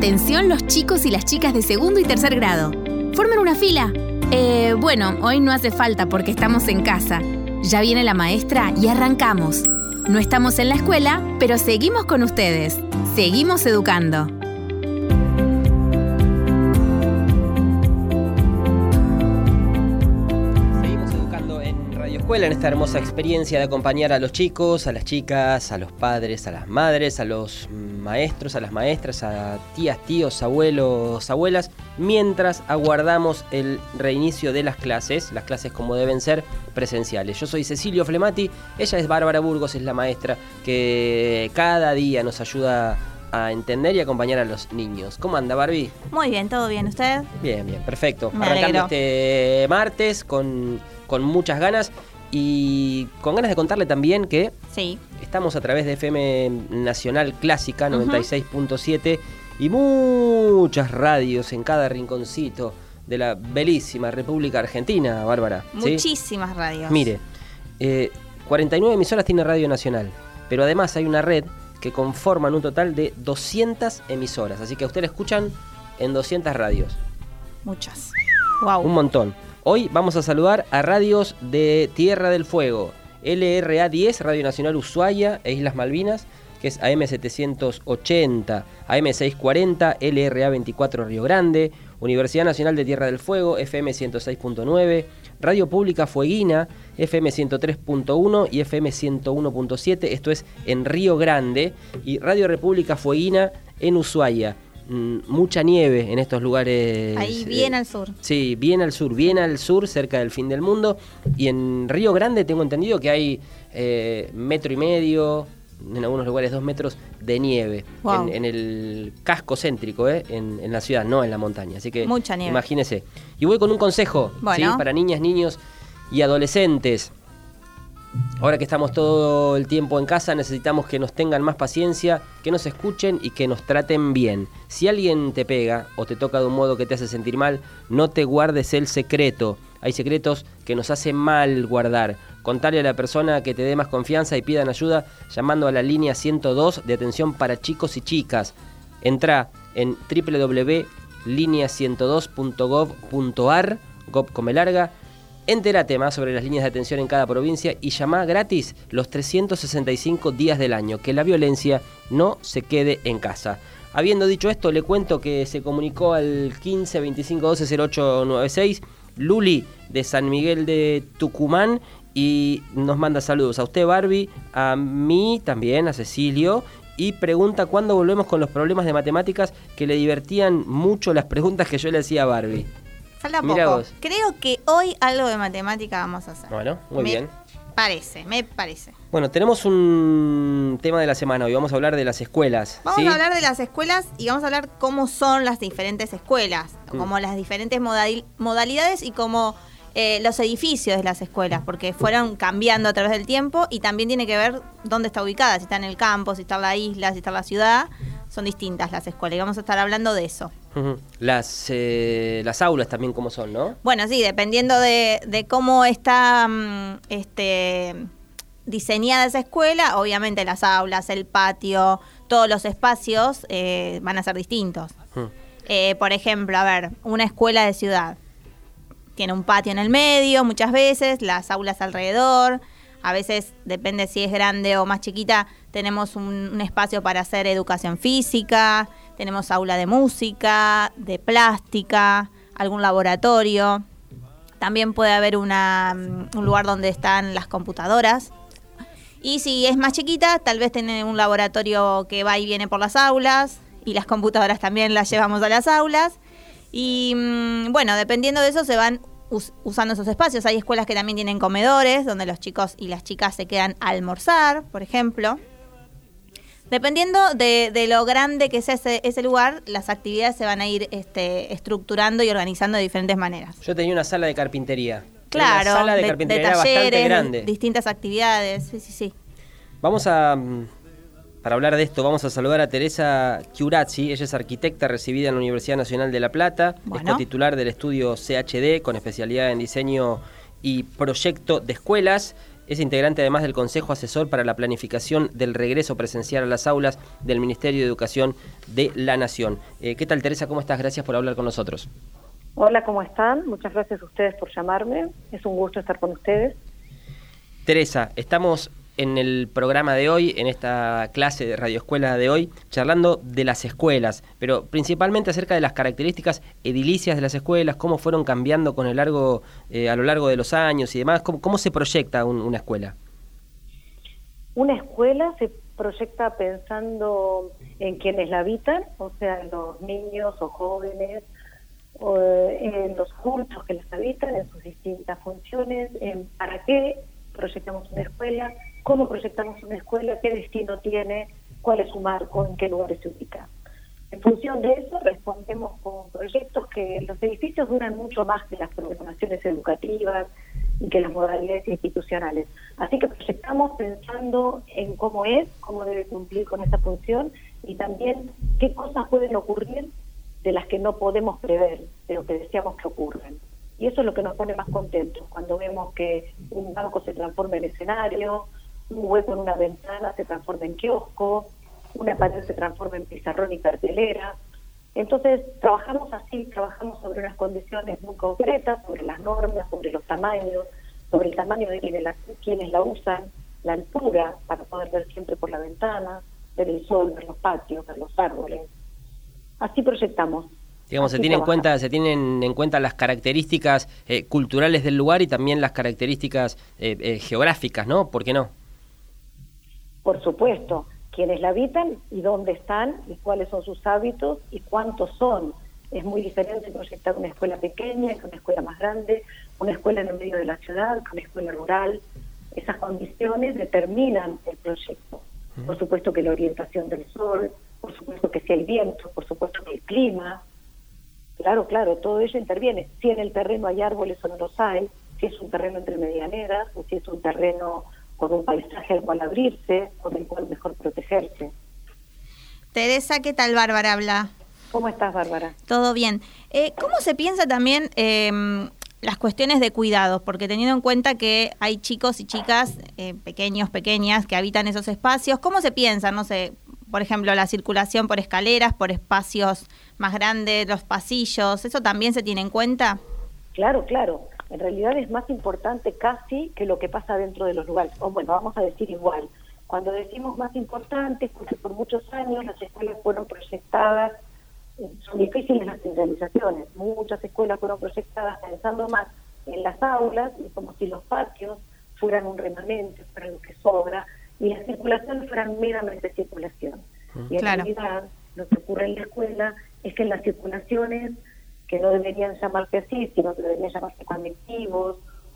Atención los chicos y las chicas de segundo y tercer grado. Formen una fila. Bueno, hoy no hace falta porque estamos en casa. Ya viene la maestra y arrancamos. No estamos en la escuela, pero seguimos con ustedes. Seguimos educando. En esta hermosa experiencia de acompañar a los chicos, a las chicas, a los padres, a las madres, a los maestros, a las maestras, a tías, tíos, abuelos, abuelas, mientras aguardamos el reinicio de las clases como deben ser presenciales. Yo soy Cecilio Flemati, ella es Bárbara Burgos, es la maestra que cada día nos ayuda a entender y acompañar a los niños. ¿Cómo anda, Barbie? Muy bien, ¿todo bien? ¿Usted? Bien, perfecto. Me Arrancando alegro. este martes con muchas ganas. Y con ganas de contarle también que Sí. estamos a través de FM Nacional Clásica 96.7 y muchas radios en cada rinconcito de la bellísima República Argentina, Bárbara. ¿Sí? Muchísimas radios. Mire, 49 emisoras tiene Radio Nacional, pero además hay una red que conforman un total de 200 emisoras, así que ustedes escuchan en 200 radios. Muchas. Wow. Un montón. Hoy vamos a saludar a radios de Tierra del Fuego, LRA 10, Radio Nacional Ushuaia e Islas Malvinas, que es AM 780, AM 640, LRA 24 Río Grande, Universidad Nacional de Tierra del Fuego, FM 106.9, Radio Pública Fueguina, FM 103.1 y FM 101.7, esto es en Río Grande, y Radio República Fueguina en Ushuaia. Mucha nieve en estos lugares. Ahí bien al sur. Sí, bien al sur, cerca del fin del mundo. Y en Río Grande tengo entendido que hay 1,5 metros, en algunos lugares 2 metros de nieve. Wow. En el casco céntrico, en la ciudad, no en la montaña. Así que mucha nieve. Imagínese. Y voy con un consejo, bueno, ¿sí? Para niñas, niños y adolescentes. Ahora que estamos todo el tiempo en casa, necesitamos que nos tengan más paciencia, que nos escuchen y que nos traten bien. Si alguien te pega o te toca de un modo que te hace sentir mal, no te guardes el secreto. Hay secretos que nos hacen mal guardar. Contale a la persona que te dé más confianza y pidan ayuda llamando a la línea 102 de atención para chicos y chicas. Entrá en www.linea102.gov.ar, gov come larga. Entérate más sobre las líneas de atención en cada provincia y llama gratis los 365 días del año. Que la violencia no se quede en casa. Habiendo dicho esto, le cuento que se comunicó al 15 25 12 0896 Luli de San Miguel de Tucumán y nos manda saludos a usted, Barbie, a mí también, a Cecilio, y pregunta cuándo volvemos con los problemas de matemáticas, que le divertían mucho las preguntas que yo le hacía a Barbie. Falta Mirá poco. vos. Creo que hoy algo de matemática vamos a hacer. Bueno, muy bien. Me parece. Bueno, tenemos un tema de la semana. Hoy vamos a hablar de las escuelas. Vamos ¿sí? a hablar de las escuelas y vamos a hablar cómo son las diferentes escuelas, como las diferentes modalidades y como los edificios de las escuelas, porque fueron cambiando a través del tiempo y también tiene que ver dónde está ubicada, si está en el campo, si está en la isla, si está en la ciudad. Son distintas las escuelas y vamos a estar hablando de eso. Las aulas también cómo son, ¿no? Bueno, sí, dependiendo de cómo está diseñada esa escuela, obviamente las aulas, el patio, todos los espacios van a ser distintos. Por ejemplo, a ver, una escuela de ciudad tiene un patio en el medio muchas veces, las aulas alrededor. A veces, depende si es grande o más chiquita, tenemos un espacio para hacer educación física, tenemos aula de música, de plástica, algún laboratorio. También puede haber un lugar donde están las computadoras. Y si es más chiquita, tal vez tiene un laboratorio que va y viene por las aulas, y las computadoras también las llevamos a las aulas. Y bueno, dependiendo de eso se van usando esos espacios. Hay escuelas que también tienen comedores donde los chicos y las chicas se quedan a almorzar, por ejemplo. Dependiendo de lo grande que sea ese lugar, las actividades se van a ir estructurando y organizando de diferentes maneras. Yo tenía una sala de carpintería. Claro, una sala de carpintería talleres, bastante grande. Distintas actividades, sí. Vamos para hablar de esto, vamos a saludar a Teresa Chiurazzi. Ella es arquitecta recibida en la Universidad Nacional de La Plata, es cotitular del estudio CHD con especialidad en diseño y proyecto de escuelas. es integrante además del Consejo Asesor para la Planificación del Regreso Presencial a las Aulas del Ministerio de Educación de la Nación. ¿Qué tal, Teresa? ¿Cómo estás? Gracias por hablar con nosotros. Hola, ¿cómo están? Muchas gracias a ustedes por llamarme. Es un gusto estar con ustedes. Teresa, estamos en el programa de hoy, en esta clase de radioescuela de hoy, charlando de las escuelas, pero principalmente acerca de las características edilicias de las escuelas, cómo fueron cambiando con a lo largo de los años y demás, cómo se proyecta una escuela. Una escuela se proyecta pensando en quienes la habitan, o sea, en los niños o jóvenes, o en los adultos que las habitan, en sus distintas funciones, en para qué proyectamos una escuela, cómo proyectamos una escuela, qué destino tiene, cuál es su marco, en qué lugares se ubica. En función de eso respondemos con proyectos que los edificios duran mucho más que las programaciones educativas y que las modalidades institucionales. Así que proyectamos pensando en cómo debe cumplir con esa función y también qué cosas pueden ocurrir de las que no podemos prever, de lo que deseamos que ocurran. Y eso es lo que nos pone más contentos, cuando vemos que un banco se transforma en escenario, un hueco en una ventana se transforma en kiosco, una pared se transforma en pizarrón y cartelera. Entonces trabajamos así, trabajamos sobre unas condiciones muy concretas, sobre las normas, sobre los tamaños, sobre el tamaño de quienes la usan, la altura para poder ver siempre por la ventana, ver el sol, ver los patios, ver los árboles. Así proyectamos. Digamos, se tienen en cuenta las características culturales del lugar y también las características geográficas, ¿no? ¿Por qué no? Por supuesto, quienes la habitan y dónde están y cuáles son sus hábitos y cuántos son. Es muy diferente proyectar una escuela pequeña que una escuela más grande, una escuela en el medio de la ciudad, que una escuela rural. Esas condiciones determinan el proyecto. Por supuesto que la orientación del sol, por supuesto que si hay viento, por supuesto que el clima. Claro, todo ello interviene. Si en el terreno hay árboles o no los hay, si es un terreno entre medianeras o si es un terreno con un paisaje al cual abrirse o del cual mejor protegerse. Teresa, ¿qué tal? Bárbara habla. ¿Cómo estás, Bárbara? Todo bien. ¿Cómo se piensa también las cuestiones de cuidados? Porque teniendo en cuenta que hay chicos y chicas, pequeñas, que habitan esos espacios, ¿cómo se piensa? No sé, por ejemplo, la circulación por escaleras, por espacios más grandes, los pasillos, ¿eso también se tiene en cuenta? Claro. En realidad es más importante casi que lo que pasa dentro de los lugares. O bueno, vamos a decir igual. Cuando decimos más importante es porque por muchos años las escuelas fueron proyectadas, son difíciles las centralizaciones. Muchas escuelas fueron proyectadas pensando más en las aulas y como si los patios fueran un remanente, fueran lo que sobra, y las circulaciones fueran meramente circulación. Y en realidad lo que ocurre en la escuela es que en las circulaciones, que no deberían llamarse así, sino que deberían llamarse colectivos,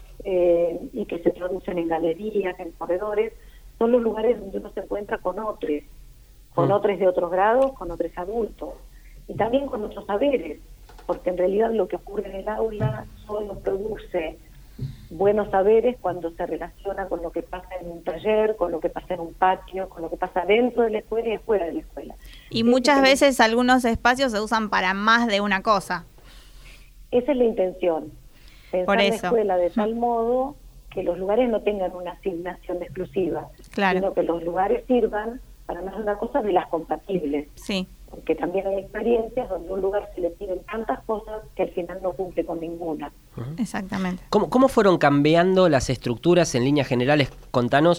y que se producen en galerías, en corredores, son los lugares donde uno se encuentra con otros de otros grados, con otros adultos, y también con otros saberes, porque en realidad lo que ocurre en el aula solo produce buenos saberes cuando se relaciona con lo que pasa en un taller, con lo que pasa en un patio, con lo que pasa dentro de la escuela y fuera de la escuela. Y muchas veces algunos espacios se usan para más de una cosa. Esa es la intención, pensar la escuela de tal modo que los lugares no tengan una asignación exclusiva, sino que los lugares sirvan para más de una cosa de las compatibles. Sí. Porque también hay experiencias donde a un lugar se le piden tantas cosas que al final no cumple con ninguna. Exactamente. ¿Cómo fueron cambiando las estructuras en líneas generales? Contanos,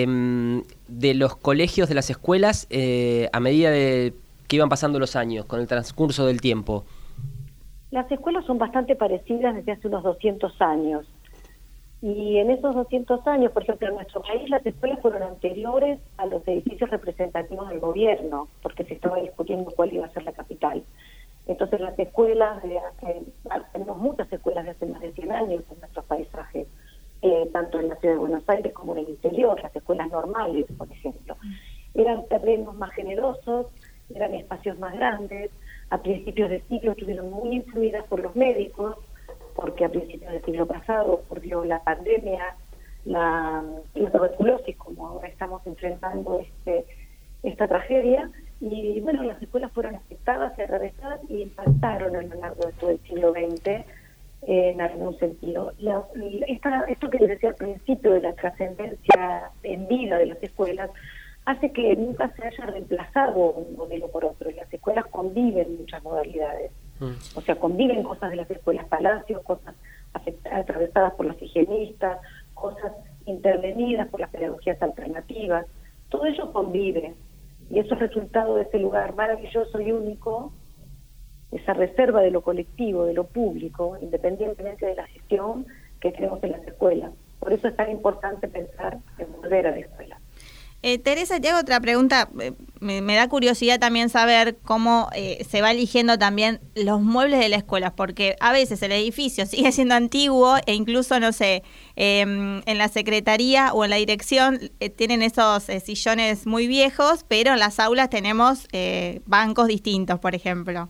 de los colegios, de las escuelas, a medida de que iban pasando los años, con el transcurso del tiempo. Las escuelas son bastante parecidas desde hace unos 200 años. Y en esos 200 años, por ejemplo, en nuestro país las escuelas fueron anteriores a los edificios representativos del gobierno, porque se estaba discutiendo cuál iba a ser la capital. Entonces las escuelas, tenemos muchas escuelas de hace más de 100 años en nuestros paisajes, tanto en la ciudad de Buenos Aires como en el interior, las escuelas normales, por ejemplo. Eran terrenos más generosos, eran espacios más grandes. A principios del siglo estuvieron muy influidas por los médicos, porque a principios del siglo pasado ocurrió la pandemia, la tuberculosis, como ahora estamos enfrentando esta tragedia, y bueno, las escuelas fueron afectadas y atravesadas y impactaron a lo largo de todo el siglo XX en algún sentido. Esto que les decía al principio de la trascendencia en vida de las escuelas hace que nunca se haya reemplazado un modelo por otro. Las escuelas conviven muchas modalidades. O sea, conviven cosas de las escuelas palacios, cosas atravesadas por los higienistas, cosas intervenidas por las pedagogías alternativas. Todo ello convive. Y eso es resultado de ese lugar maravilloso y único, esa reserva de lo colectivo, de lo público, independientemente de la gestión que tenemos en las escuelas. Por eso es tan importante pensar en volver a la escuela. Teresa, te hago otra pregunta. Me da curiosidad también saber cómo se va eligiendo también los muebles de la escuela, porque a veces el edificio sigue siendo antiguo e incluso, no sé, en la secretaría o en la dirección tienen esos sillones muy viejos, pero en las aulas tenemos bancos distintos, por ejemplo.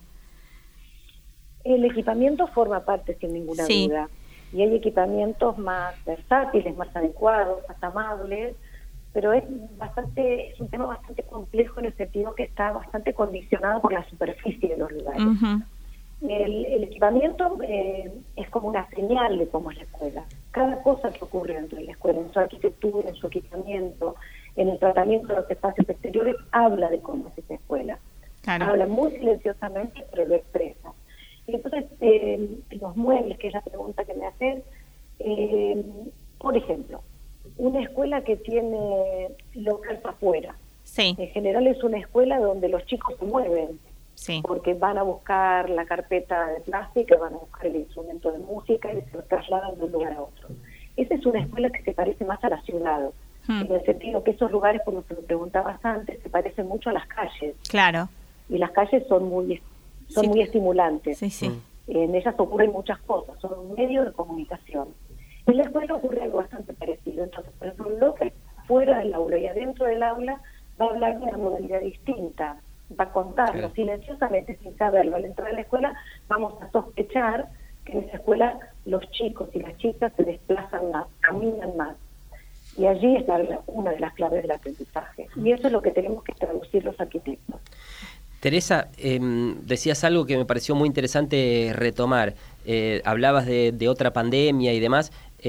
El equipamiento forma parte, sin ninguna duda, y hay equipamientos más versátiles, más adecuados, más amables, pero es un tema bastante complejo en el sentido que está bastante condicionado por la superficie de los lugares. El equipamiento es como una señal de cómo es la escuela. Cada cosa que ocurre dentro de la escuela, en su arquitectura, en su equipamiento, en el tratamiento de los espacios exteriores, habla de cómo es esa escuela. Claro. Habla muy silenciosamente, pero lo expresa. Y entonces, los muebles, que es la pregunta que me hacen, por ejemplo, una escuela que tiene local para afuera. Sí. En general es una escuela donde los chicos se mueven, porque van a buscar la carpeta de plástica, van a buscar el instrumento de música y se lo trasladan de un lugar a otro. Esa es una escuela que se parece más a la ciudad, en el sentido que esos lugares, como te lo preguntabas antes, se parecen mucho a las calles. Claro. Y las calles son muy estimulantes. En ellas ocurren muchas cosas, son un medio de comunicación. En la escuela ocurre algo bastante parecido. Entonces, por ejemplo, lo que fuera del aula y adentro del aula va a hablar de una modalidad distinta, va a contarlo silenciosamente, sin saberlo. Al entrar a la escuela vamos a sospechar que en esa escuela los chicos y las chicas se desplazan más, caminan más. Y allí está una de las claves del aprendizaje. Y eso es lo que tenemos que traducir los arquitectos. Teresa, decías algo que me pareció muy interesante retomar. Hablabas de otra pandemia y demás.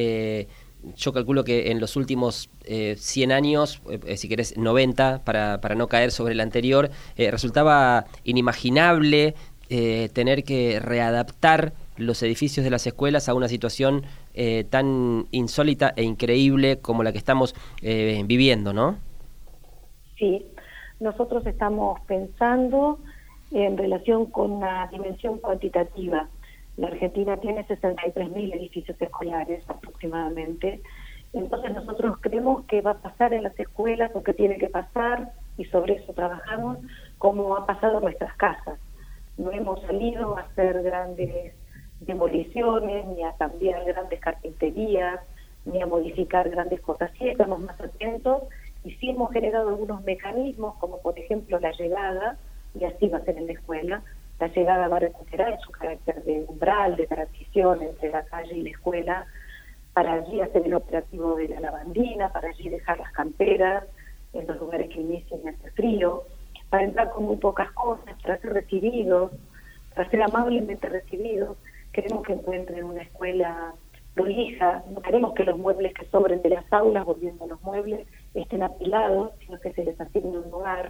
Yo calculo que en los últimos 100 años, si querés 90, para no caer sobre el anterior, resultaba inimaginable tener que readaptar los edificios de las escuelas a una situación tan insólita e increíble como la que estamos viviendo, ¿no? Sí. Nosotros estamos pensando en relación con una dimensión cuantitativa. La Argentina tiene 63.000 edificios escolares aproximadamente. Entonces nosotros creemos que va a pasar en las escuelas o que tiene que pasar, y sobre eso trabajamos, como ha pasado en nuestras casas. No hemos salido a hacer grandes demoliciones, ni a cambiar grandes carpinterías, ni a modificar grandes cosas. Sí, estamos más atentos. Y sí hemos generado algunos mecanismos, como por ejemplo la llegada, y así va a ser en la escuela, la llegada va a recuperar su carácter de umbral, de transición entre la calle y la escuela, para allí hacer el operativo de la lavandina, para allí dejar las camperas en los lugares que inicien y hace frío, para entrar con muy pocas cosas, para ser recibidos, para ser amablemente recibidos. Queremos que encuentren una escuela prolija, no queremos que los muebles que sobren de las aulas, volviendo a los muebles, estén apilados, sino que se les asigne un lugar.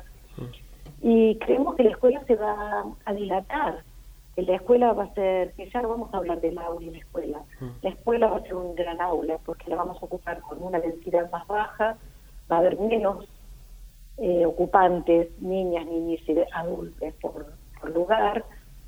Y creemos que la escuela se va a dilatar. La escuela va a ser, que ya no vamos a hablar del aula y la escuela va a ser un gran aula, porque la vamos a ocupar con una densidad más baja, va a haber menos ocupantes, niñas, niños y adultos por lugar,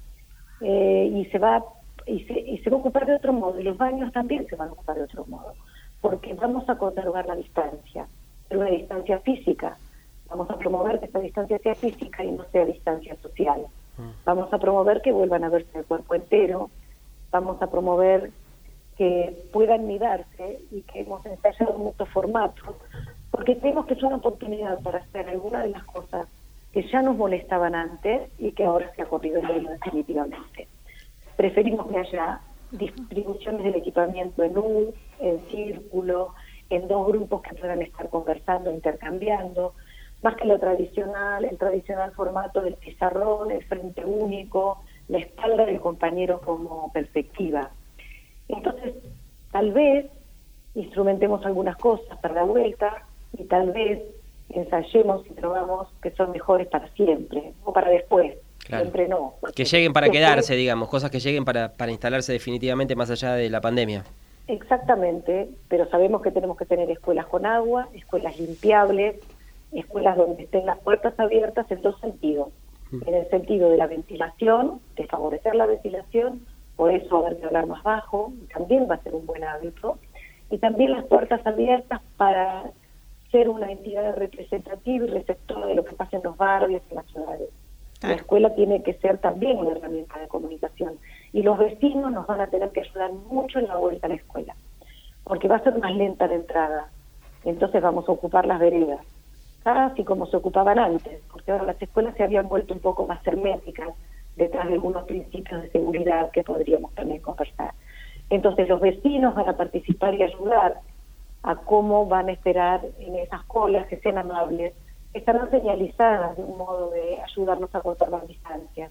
y se va a ocupar de otro modo, y los baños también se van a ocupar de otro modo, porque vamos a conservar la distancia, pero una distancia física. Vamos a promover que esta distancia sea física y no sea distancia social. Vamos a promover que vuelvan a verse el cuerpo entero. Vamos a promover que puedan mirarse y que hemos ensayado muchos formatos, porque creemos que es una oportunidad para hacer alguna de las cosas que ya nos molestaban antes y que ahora se ha corrido el velo definitivamente. Preferimos que haya distribuciones del equipamiento en U, en círculo, en dos grupos que puedan estar conversando, intercambiando, más que el tradicional formato del pizarrón, el frente único, la espalda del compañero como perspectiva. Entonces, tal vez instrumentemos algunas cosas para la vuelta y tal vez ensayemos y probamos que son mejores para siempre o para después. Claro. Siempre no. Que lleguen para después, quedarse, digamos, cosas que lleguen para instalarse definitivamente más allá de la pandemia. Exactamente, pero sabemos que tenemos que tener escuelas con agua, escuelas limpiables, escuelas donde estén las puertas abiertas en dos sentidos. En el sentido de la ventilación, de favorecer la ventilación, por eso haber que hablar más bajo, también va a ser un buen hábito, y también las puertas abiertas para ser una entidad representativa y receptora de lo que pasa en los barrios y en las ciudades. La escuela tiene que ser también una herramienta de comunicación, y los vecinos nos van a tener que ayudar mucho en la vuelta a la escuela, porque va a ser más lenta la entrada, entonces vamos a ocupar las veredas, casi como se ocupaban antes, porque ahora las escuelas se habían vuelto un poco más herméticas, detrás de algunos principios de seguridad que podríamos también conversar. Entonces los vecinos van a participar y ayudar a cómo van a esperar en esas colas, que sean amables, que estarán señalizadas de un modo de ayudarnos a cortar las distancias.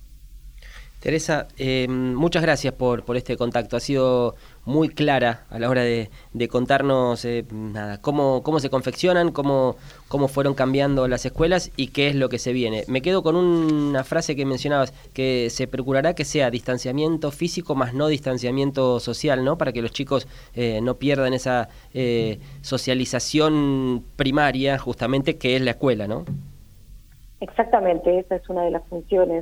Teresa, muchas gracias por este contacto. Ha sido muy clara a la hora de contarnos cómo se confeccionan, cómo fueron cambiando las escuelas y qué es lo que se viene. Me quedo con una frase que mencionabas, que se procurará que sea distanciamiento físico más no distanciamiento social, ¿no? Para que los chicos no pierdan esa socialización primaria, justamente, que es la escuela, ¿no? Exactamente, esa es una de las funciones.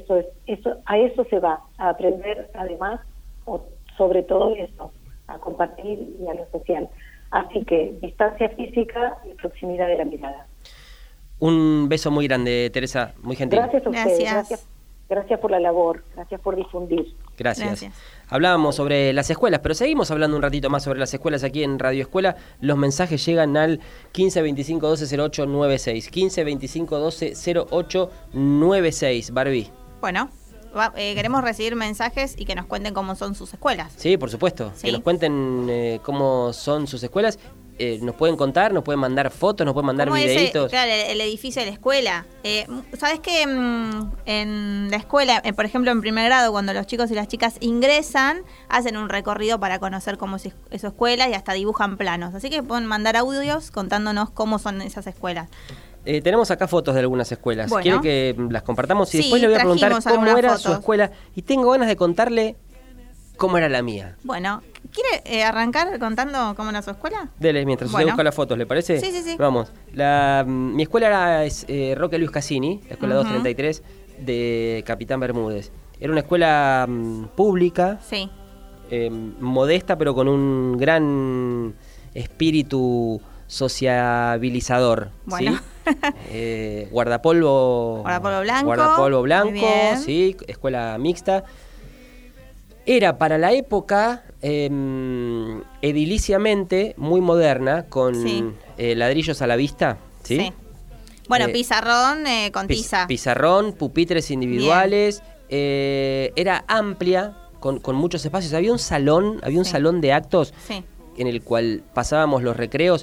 A eso se va, a aprender además, o sobre todo eso, a compartir y a lo social. Así que distancia física y proximidad de la mirada. Un beso muy grande, Teresa, muy gentil. Gracias a ustedes, gracias por la labor, gracias por difundir. Gracias. Hablábamos sobre las escuelas, pero seguimos hablando un ratito más sobre las escuelas aquí en Radio Escuela. Los mensajes llegan al 15 25 12 08 96. 15 25 12 08 96. Barbie. Bueno, queremos recibir mensajes y que nos cuenten cómo son sus escuelas. Sí, por supuesto. ¿Sí? Que nos cuenten cómo son sus escuelas. Nos pueden contar, nos pueden mandar fotos, nos pueden mandar videitos. Claro, el edificio de la escuela. ¿Sabes que en la escuela, por ejemplo, en primer grado, cuando los chicos y las chicas ingresan, hacen un recorrido para conocer cómo es su escuela y hasta dibujan planos? Así que pueden mandar audios contándonos cómo son esas escuelas. Tenemos acá fotos de algunas escuelas. Bueno. ¿Quiere que las compartamos? Y Sí, después le voy a preguntar cómo era fotos. su escuela. Y tengo ganas de contarle cómo era la mía. Bueno, ¿quiere arrancar contando cómo era su escuela? Dele, mientras usted busca las fotos, ¿le parece? Sí. Vamos. Mi escuela era Roque Luis Cassini, la escuela 233 de Capitán Bermúdez. Era una escuela pública, sí, modesta, pero con un gran espíritu sociabilizador. Bueno. ¿Sí? Guardapolvo blanco, sí, escuela mixta. Era para la época ediliciamente muy moderna, con ladrillos a la vista, ¿sí? Sí. Bueno, pizarrón con tiza. Pizarrón, pupitres individuales, era amplia, con muchos espacios. Había un salón salón de actos en el cual pasábamos los recreos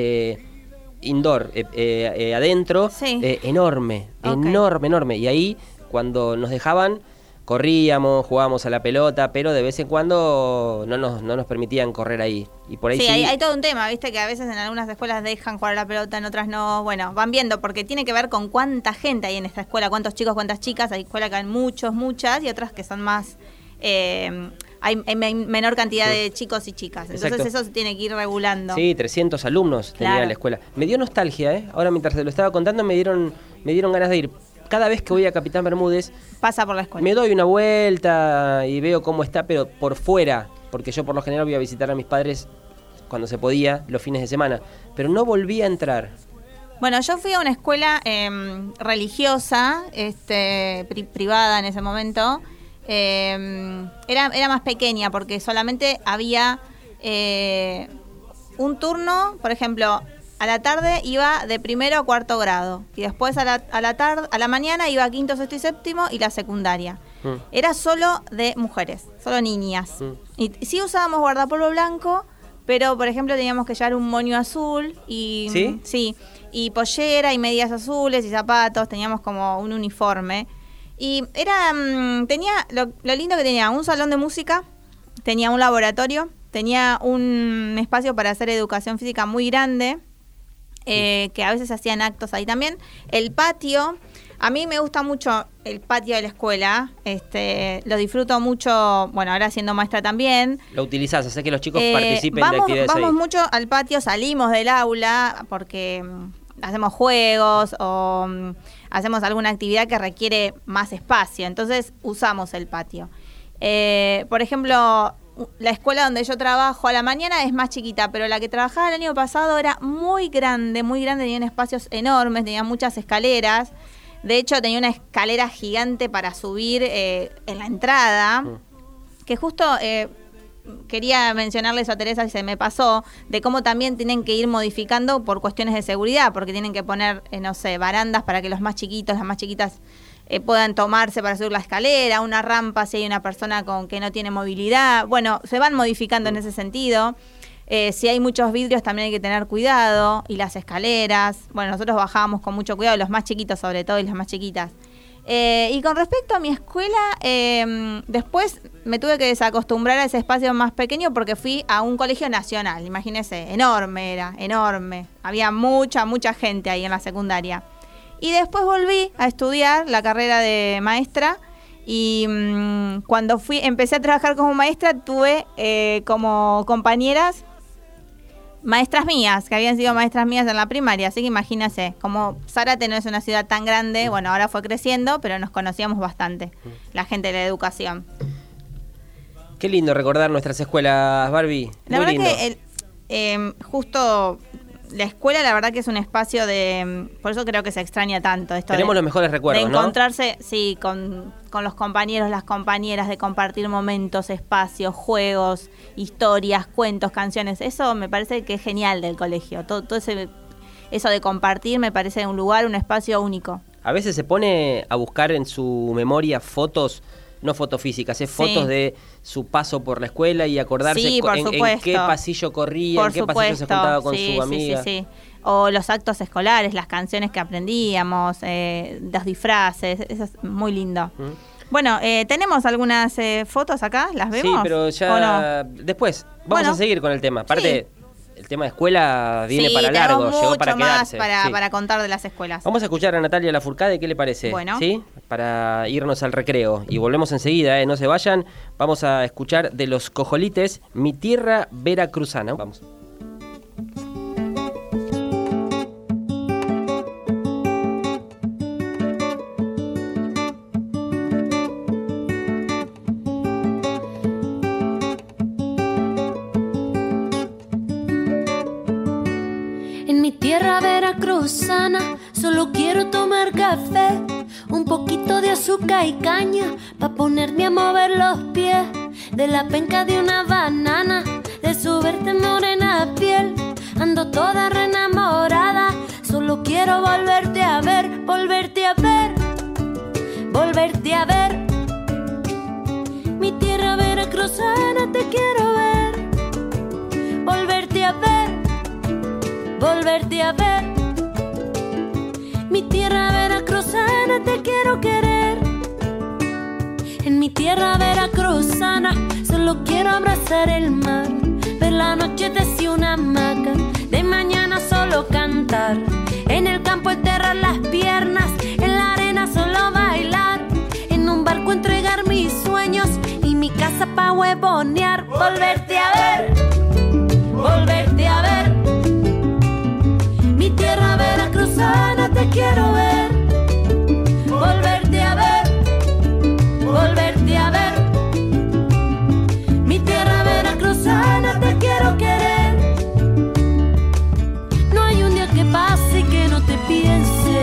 indoor, adentro, enorme. Y ahí, cuando nos dejaban, corríamos, jugábamos a la pelota, pero de vez en cuando no nos permitían correr ahí. Y por ahí hay todo un tema, viste, que a veces en algunas escuelas dejan jugar a la pelota, en otras no. Bueno, van viendo, porque tiene que ver con cuánta gente hay en esta escuela, cuántos chicos, cuántas chicas. Hay escuelas que hay muchas, y otras que son más... hay menor cantidad de chicos y chicas. Entonces Exacto. eso se tiene que ir regulando. Sí, 300 alumnos tenía la escuela. Me dio nostalgia, Ahora mientras te lo estaba contando me dieron ganas de ir. Cada vez que voy a Capitán Bermúdez, pasa por la escuela. Me doy una vuelta y veo cómo está, pero por fuera, porque yo por lo general voy a visitar a mis padres cuando se podía, los fines de semana, pero no volví a entrar. Bueno, yo fui a una escuela religiosa, privada en ese momento. Era más pequeña porque solamente había un turno, por ejemplo, a la tarde iba de primero a cuarto grado y después a la mañana iba a quinto, sexto y séptimo y la secundaria. Era solo de mujeres, solo niñas. Y sí usábamos guardapolvo blanco, pero por ejemplo teníamos que llevar un moño azul y ¿Sí? Y pollera y medias azules y zapatos, teníamos como un uniforme. Y era tenía lo lindo que tenía un salón de música tenía un laboratorio, tenía un espacio para hacer educación física muy grande, que a veces hacían actos ahí también. El patio, a mí me gusta mucho el patio de la escuela, lo disfruto mucho, bueno, ahora siendo maestra también. Lo utilizás, hace que los chicos participen de actividades Vamos ahí. mucho al patio, salimos del aula porque hacemos juegos o hacemos alguna actividad que requiere más espacio, entonces usamos el patio. Por ejemplo, la escuela donde yo trabajo a la mañana es más chiquita, pero la que trabajaba el año pasado era muy grande, tenían espacios enormes, tenía muchas escaleras. De hecho, tenía una escalera gigante para subir en la entrada, que justo quería mencionarles a Teresa, y se me pasó, de cómo también tienen que ir modificando por cuestiones de seguridad, porque tienen que poner, barandas para que los más chiquitos, las más chiquitas puedan tomarse para subir la escalera, una rampa si hay una persona que no tiene movilidad. Bueno, se van modificando en ese sentido. Si hay muchos vidrios también hay que tener cuidado, y las escaleras. Bueno, nosotros bajábamos con mucho cuidado, los más chiquitos sobre todo y las más chiquitas. Y con respecto a mi escuela, después me tuve que desacostumbrar a ese espacio más pequeño porque fui a un colegio nacional, imagínense, enorme. Había mucha gente ahí en la secundaria. Y después volví a estudiar la carrera de maestra y cuando empecé a trabajar como maestra tuve como compañeras maestras mías, que habían sido maestras mías en la primaria, así que imagínense, como Zárate no es una ciudad tan grande, bueno, ahora fue creciendo, pero nos conocíamos bastante, la gente de la educación. Qué lindo recordar nuestras escuelas, Barbie. La Muy verdad lindo. que justo la escuela, la verdad que es un espacio por eso creo que se extraña tanto. Tenemos los mejores recuerdos, de encontrarse, ¿no? Sí, con los compañeros, las compañeras, de compartir momentos, espacios, juegos, historias, cuentos, canciones. Eso me parece que es genial del colegio. Todo eso de compartir me parece un lugar, un espacio único. A veces se pone a buscar en su memoria fotos, no fotos físicas, fotos de su paso por la escuela y acordarse en qué pasillo corría, en qué pasillo se juntaba con su amiga. Sí. O los actos escolares, las canciones que aprendíamos, los disfraces, eso es muy lindo. Bueno, tenemos algunas fotos acá, ¿las vemos? Sí, pero ya después vamos a seguir con el tema. Aparte, el tema de escuela viene para largo, llegó para quedarse. Para contar de las escuelas. Vamos a escuchar a Natalia Lafourcade, ¿qué le parece? Bueno. ¿Sí? Para irnos al recreo. Y volvemos enseguida, no se vayan. Vamos a escuchar de Los Cojolites, Mi Tierra Veracruzana. Vamos. Veracruzana, solo quiero tomar café, un poquito de azúcar y caña, pa' ponerme a mover los pies, de la penca de una banana, de su verde morena piel, ando toda re enamorada, solo quiero volverte a ver, volverte a ver, volverte a ver. Mi tierra veracruzana, te quiero ver, volverte a ver, volverte a ver. Mi tierra veracruzana, te quiero querer. En mi tierra veracruzana, solo quiero abrazar el mar, ver la noche desde una hamaca, de mañana solo cantar, en el campo enterrar las piernas, en la arena solo bailar, en un barco entregar mis sueños y mi casa pa' huevonear. Volverte a ver, volverte a ver. Mi tierra veracruzana, te quiero ver, volverte a ver, volverte a ver. Mi tierra veracruzana, te quiero querer. No hay un día que pase que no te piense,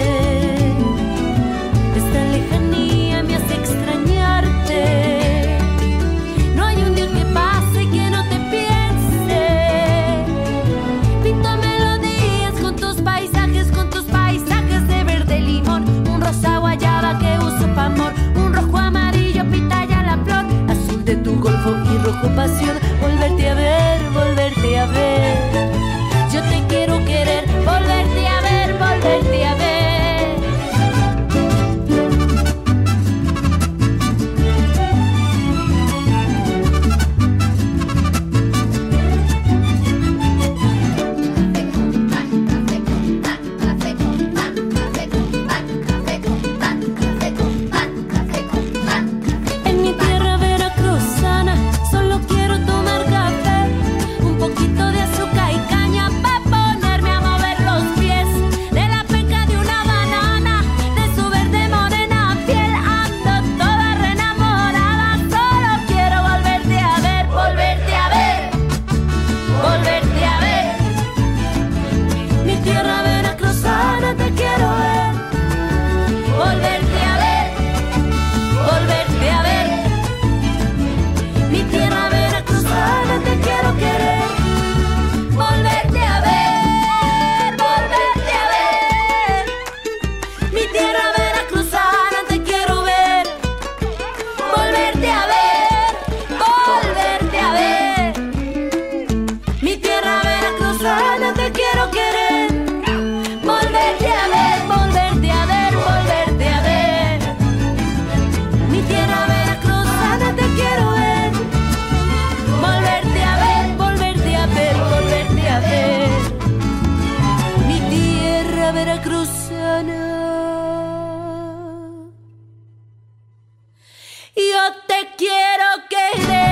Yo te quiero querer.